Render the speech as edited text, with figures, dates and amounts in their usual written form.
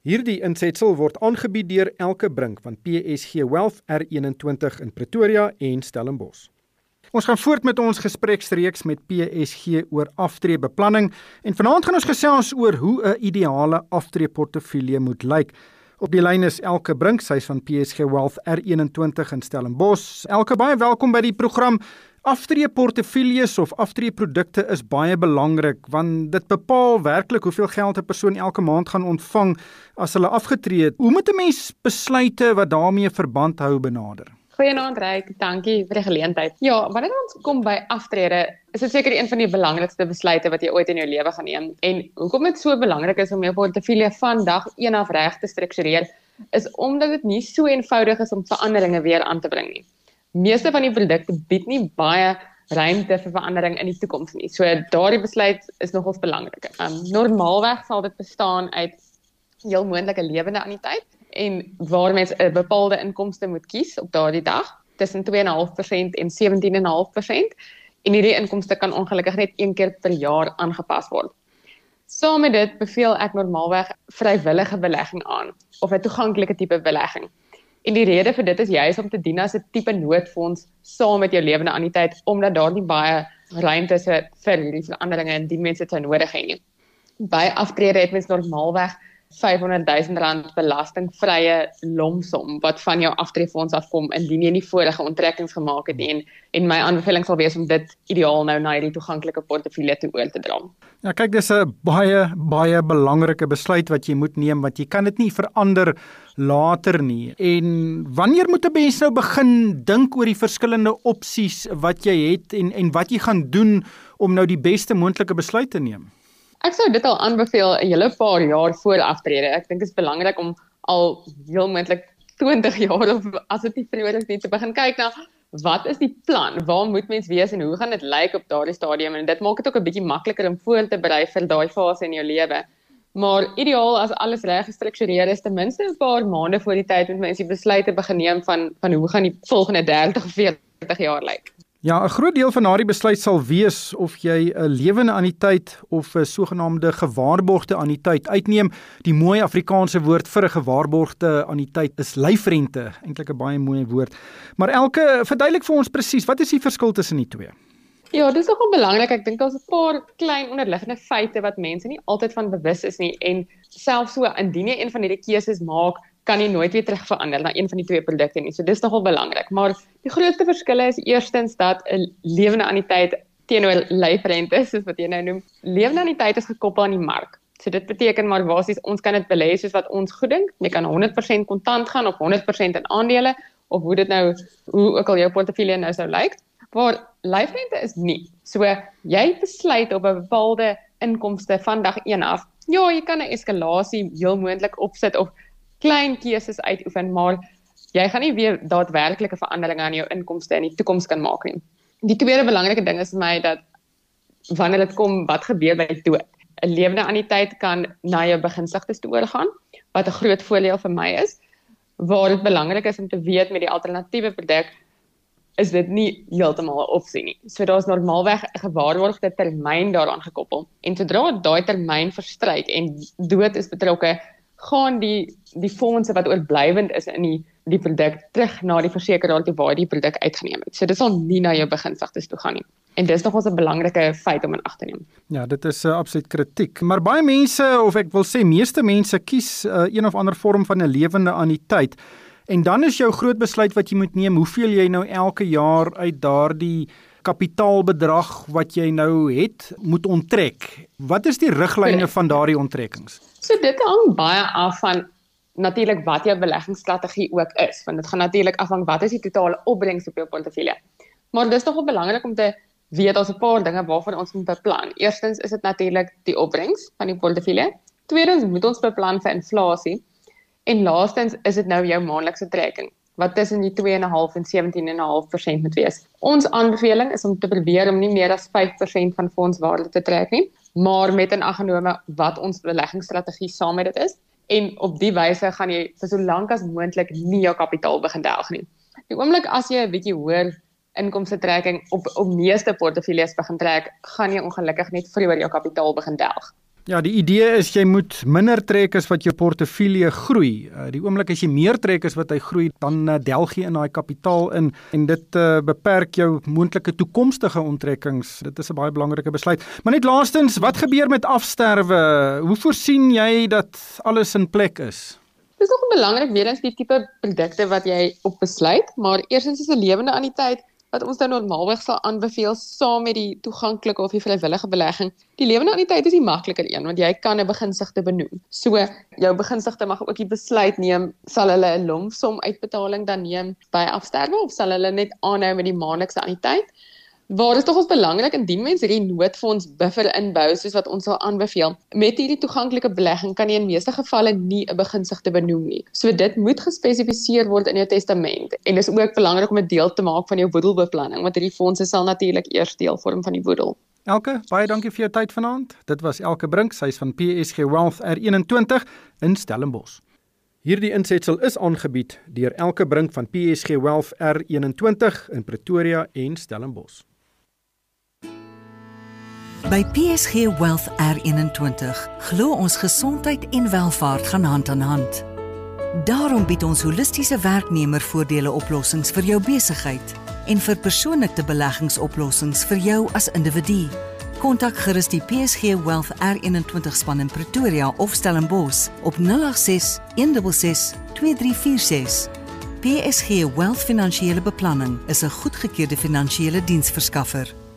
Hierdie insetsel word aangebied deur Elke Brink van PSG Wealth R21 in Pretoria en Stellenbosch. Ons gaan voort met ons gespreksreeks met PSG oor aftreebeplanning en vanaand gaan ons gesels oor hoe 'n ideale aftreeportefeulje moet lyk. Op die lyn is Elke Brink, sy is van PSG Wealth R21 in Stellenbosch. Elke, baie welkom by die program. Aftreeportefeuilles of aftreeprodukte is baie belangrik want dit bepaal werklik hoeveel geld 'n persoon elke maand gaan ontvang as hulle afgetree het. Hoe moet 'n mens besluite wat daarmee verband hou benader? Goeienaand Ryk, dankie vir die geleentheid. Ja, wanneer ons kom by aftrede, is dit seker een van die belangrikste besluite wat jy ooit in jou lewe gaan neem. En hoekom dit so belangrik is om jou portefeulje van dag 1 af reg te struktureer, is omdat dit nie so eenvoudig is om veranderinge weer aan te bring nie. Meeste van die produkte bied nie baie ruimte vir verandering in die toekoms nie. So daardie besluit is nogals belangrik. Normaalweg sal dit bestaan uit heel moontlike lewende anniteit en waar mens 'n bepaalde inkomste moet kies op daardie dag tussen 2,5% en 17,5%. En hierdie inkomste kan ongelukkig net een keer per jaar aangepas word. Saam met dit beveel ek normaalweg vrywillige belegging aan of 'n toeganklike tipe belegging. En die rede vir dit is juist om te dien as 'n tipe noodfonds saam met jou lewende anniteit, omdat daar nie baie ruimte is vir hierdie veranderinge indien mense dit sou nodig hê nie. By aftrede het mens normaalweg R500,000 belastingvrye lomsom wat van jou aftreefonds afkom indien jy nie vorige onttrekkings gemaak het nie. En my aanbeveling sal wees om dit ideaal nou na hierdie toeganklike portefeulje toe oor te dra. Ja, kyk, dis 'n baie belangrike besluit wat jy moet neem, want jy kan dit nie verander later nie. En wanneer moet 'n mens nou begin dink oor die verskillende opsies wat jy het en wat jy gaan doen om nou die beste moontlike besluit te neem? Ek sou dit al aanbeveel 'n hele paar jaar voor aftrede. Ek dink dit is belangrik om al heel moontlik 20 jaar of as dit nie vroeër is nie te begin kyk na wat is die plan? Waar moet mens wees en hoe gaan dit lyk op daardie stadium? En dit maak dit ook 'n bietjie makliker om voor te berei vir daai fase in jou lewe. Maar ideaal as alles reg gestruktureer is, ten minste 'n paar maande voor die tyd moet mens die besluite begin neem van hoe gaan die volgende 30 of 40 jaar lyk. Ja, 'n groot deel van daardie besluit sal wees of jy 'n lewende anniteit of 'n sogenaamde gewaarborgde anniteit uitneem. Die mooi Afrikaanse woord vir 'n gewaarborgde anniteit is lyfrente, eintlik 'n baie mooi woord. Maar Elke, verduidelik vir ons presies, wat is die verskil tussen die twee? Ja, dit is nogal belangrik. Ek dink daar's 'n paar klein onderliggende feite wat mense nie altyd van bewus is nie en selfs so indien jy een van hierdie keuses maak, kan jy nooit weer terug verander na een van die twee produkte nie. So dis nogal belangrik. Maar die grootste verskille is eerstens dat 'n lewende anniteit teenoor lyfrente, soos wat jy nou noem, lewende anniteit is gekoppel aan die mark. So dit beteken maar basies ons kan dit belê soos wat ons goeddink. Jy kan 100% kontant gaan of 100% in aandele of hoe ook al jou portefeulje nou sou lyk. Maar lyfrente is nie. So jy besluit op 'n bepaalde inkomste van dag 1 af. Ja, jy kan 'n eskalasie heel moontlik opsit of klein keuses uitoefen, maar jy gaan nie weer daadwerklike veranderinge aan jou inkomste in die toekoms kan maak nie. Die tweede belangrike ding is vir my dat wanneer dit kom, wat gebeur by dood? 'n Lewende anniteit kan na jou begunstigdes toe oorgaan, wat 'n groot voordeel vir my is, waar dit belangrik is om te weet met die alternatiewe produk is dit nie heeltemal 'n opsie nie. So daar's normaalweg 'n gewaarborgde termyn daaraan gekoppel. En sodra daai termyn verstryk en dood is betrokke, gaan die fondse wat oorblywend is in die produk terug na die versekeraar toe waar die produk uitgeneem het. So dit sal nie na jou begunstigdes toe gaan nie. En dis nogals 'n belangrike feit om in ag te neem. Ja, dit is absoluut kritiek. Maar baie mense, of ek wil sê meeste mense, kies een of ander vorm van 'n lewende anniteit. En dan is jou groot besluit wat jy moet neem, hoeveel jy nou elke jaar uit daardie kapitaalbedrag wat jy nou het, moet onttrek. Wat is die riglyne van daardie onttrekkings? So dit hang baie af van natuurlik wat jou beleggingsstrategie ook is, want dit gaan natuurlik afhang wat is die totale opbrengs op jou portefeulje. Maar dis nogal belangrik om te weet daar's 'n paar dinge waarvan ons moet beplan. Eerstens is dit natuurlik die opbrengs van die portefeulje. Tweedens moet ons beplan vir inflasie. En laastens is dit nou jou maandelikse trekking, wat tussen die 2,5 en 17,5% moet wees. Ons aanbeveling is om te probeer om nie meer as 5% van fondswaarde te trek nie, maar met in ag genome wat ons beleggingsstrategie saam met dit is. En op die wyse gaan jy vir so lank as moontlik nie jou kapitaal begin delg nie. Die oomblik as jy 'n bietjie hoër inkomste trekking op meeste portefeuilles begin trek, gaan jy ongelukkig net vroeër jou kapitaal begin delg. Ja, die idee is jy moet minder trek as wat jou portefeulje groei. Die oomblik as jy meer trek as wat hy groei, dan delg jy in daai kapitaal in en dit beperk jou moontlike toekomstige onttrekkings. Dit is 'n baie belangrike besluit. Maar net laastens, wat gebeur met afsterwe? Hoe voorsien jy dat alles in plek is? Dit is nog belangrik weer eens die tipe produkte wat jy op besluit, maar eerstens is 'n lewende anniteit wat ons dan normaalweg sal aanbeveel saam met die toeganklike of die vrywillige belegging. Die lewende anniteit is die makliker een, want jy kan 'n beginsigte benoem. So, jou beginsigte mag ook die besluit neem, sal hulle 'n lumsom uitbetaling dan neem by afsterwe, of sal hulle net aanhou met die maandelikse anniteit? Waar is tog belangrik, indien mens hierdie noodfonds buffer inbou, soos wat ons sal aanbeveel, met hierdie toeganklike belegging kan jy in meeste gevalle nie 'n beginsigte benoem nie. So dit moet gespesifiseer word in jou testament, en dis ook belangrik om 'n deel te maak van jou boedelbeplanning, want hierdie fondse sal natuurlik eers deel vorm van die boedel. Elke, baie dankie vir jou tyd vanaand. Dit was Elke Brink, sy is van PSG Wealth R21 in Stellenbosch. Hierdie insetsel is aangebied deur Elke Brink van PSG Wealth R21 in Pretoria en Stellenbosch. By PSG Wealth R21 glo ons gesondheid en welvaart gaan hand aan hand. Daarom bied ons holistiese werknemervoordele oplossings vir jou besigheid en vir persoonlike beleggingsoplossings vir jou as individu. Kontak gerus die PSG Wealth R21 span in Pretoria of Stellenbosch op 086 166 2346. PSG Wealth Finansiële Beplanning is 'n goedgekeurde finansiële diensverskaffer.